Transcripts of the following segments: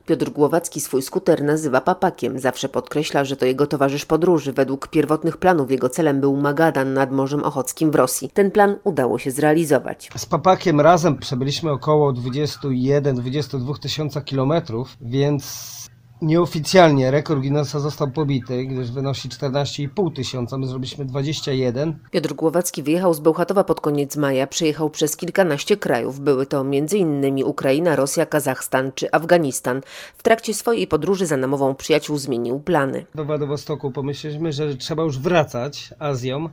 Piotr Głowacki swój skuter nazywa papakiem. Zawsze podkreśla, że to jego towarzysz podróży. Według pierwotnych planów jego celem był Magadan nad Morzem Ochockim w Rosji. Ten plan udało się zrealizować. Z papakiem razem przebyliśmy około 21-22 tysiąca kilometrów, więc nieoficjalnie rekord Guinnessa został pobity, gdyż wynosi 14,5 tysiąca, my zrobiliśmy 21. Piotr Głowacki wyjechał z Bełchatowa pod koniec maja, przejechał przez kilkanaście krajów. Były to m.in. Ukraina, Rosja, Kazachstan czy Afganistan. W trakcie swojej podróży za namową przyjaciół zmienił plany. Do Władywostoku pomyśleliśmy, że trzeba już wracać Azją,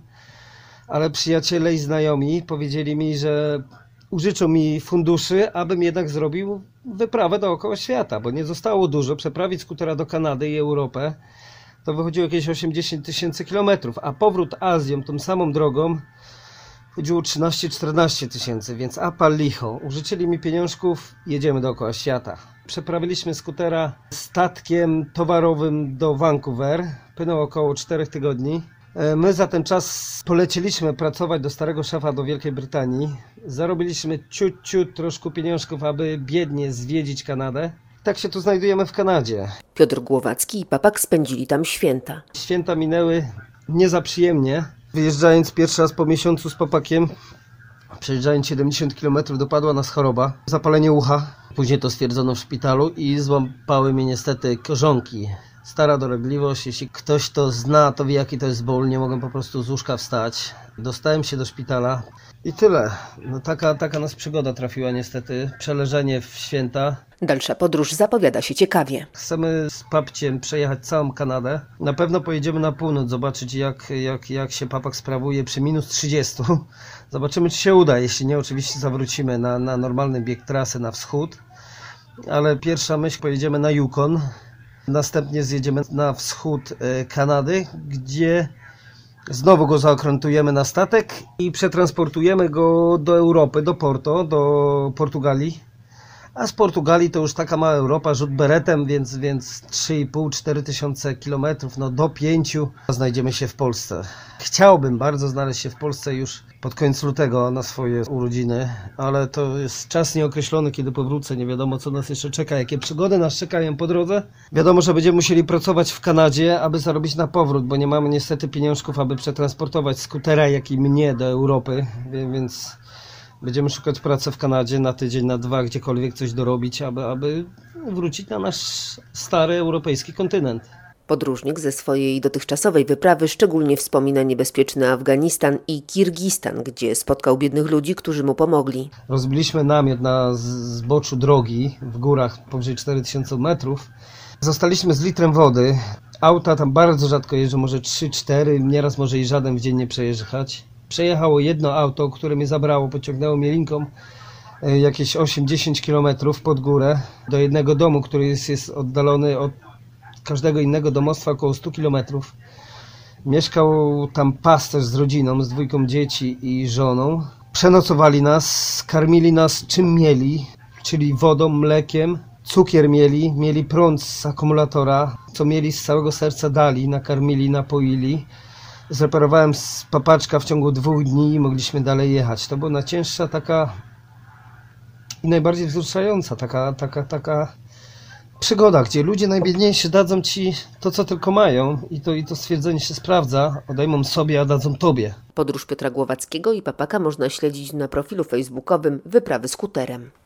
ale przyjaciele i znajomi powiedzieli mi, że użyczą mi funduszy, abym jednak zrobił wyprawę dookoła świata, bo nie zostało dużo. Przeprawić skutera do Kanady i Europę to wychodziło jakieś 80 tysięcy kilometrów, a powrót Azją tą samą drogą chodziło 13-14 tysięcy, więc apal licho. Użyczyli mi pieniążków, jedziemy dookoła świata. Przeprawiliśmy skutera statkiem towarowym do Vancouver, płynął około 4 tygodni. My za ten czas polecieliśmy pracować do starego szefa do Wielkiej Brytanii. Zarobiliśmy ciut troszkę pieniążków, aby biednie zwiedzić Kanadę. Tak się tu znajdujemy w Kanadzie. Piotr Głowacki i papak spędzili tam święta. Święta minęły nie za przyjemnie. Wyjeżdżając pierwszy raz po miesiącu z papakiem, przejeżdżając 70 km, dopadła nas choroba. Zapalenie ucha. Później to stwierdzono w szpitalu i złapały mnie niestety korzonki. Stara dolegliwość, jeśli ktoś to zna, to wie jaki to jest ból, nie mogę po prostu z łóżka wstać. Dostałem się do szpitala i tyle. No taka nas przygoda trafiła niestety, przeleżenie w święta. Dalsza podróż zapowiada się ciekawie. Chcemy z papciem przejechać całą Kanadę. Na pewno pojedziemy na północ, zobaczyć jak się papak sprawuje przy minus 30. Zobaczymy, czy się uda, jeśli nie, oczywiście zawrócimy na normalny bieg trasy na wschód. Ale pierwsza myśl, pojedziemy na Yukon. Następnie zjedziemy na wschód Kanady, gdzie znowu go zaokrętujemy na statek i przetransportujemy go do Europy, do Porto, do Portugalii. A z Portugalii to już taka mała Europa, rzut beretem, więc 3,5-4 tysiące kilometrów, no do 5 znajdziemy się w Polsce. Chciałbym bardzo znaleźć się w Polsce już pod koniec lutego na swoje urodziny, ale to jest czas nieokreślony, kiedy powrócę, nie wiadomo co nas jeszcze czeka, jakie przygody nas czekają po drodze. Wiadomo, że będziemy musieli pracować w Kanadzie, aby zarobić na powrót, bo nie mamy niestety pieniążków, aby przetransportować skutera, jak i mnie do Europy, więc będziemy szukać pracy w Kanadzie na tydzień, na 2, gdziekolwiek coś dorobić, aby wrócić na nasz stary europejski kontynent. Podróżnik ze swojej dotychczasowej wyprawy szczególnie wspomina niebezpieczny Afganistan i Kirgistan, gdzie spotkał biednych ludzi, którzy mu pomogli. Rozbiliśmy namiot na zboczu drogi w górach powyżej 4000 metrów. Zostaliśmy z litrem wody. Auta tam bardzo rzadko jeżdżą, może 3-4, nieraz może i żaden w dzień nie przejechać. Przejechało jedno auto, które mnie zabrało, pociągnęło mnie linką jakieś 8-10 km pod górę do jednego domu, który jest oddalony od każdego innego domostwa około 100 km. Mieszkał tam pasterz z rodziną, z 2 dzieci i żoną. Przenocowali nas, karmili nas czym mieli, czyli wodą, mlekiem, cukier mieli prąd z akumulatora, co mieli z całego serca dali, nakarmili, napoili. Zreparowałem z papaczka w ciągu 2 dni i mogliśmy dalej jechać. To była najcięższa taka i najbardziej wzruszająca taka przygoda, gdzie ludzie najbiedniejsi dadzą ci to, co tylko mają i to stwierdzenie się sprawdza, odejmą sobie, a dadzą tobie. Podróż Piotra Głowackiego i papaka można śledzić na profilu facebookowym Wyprawy skuterem.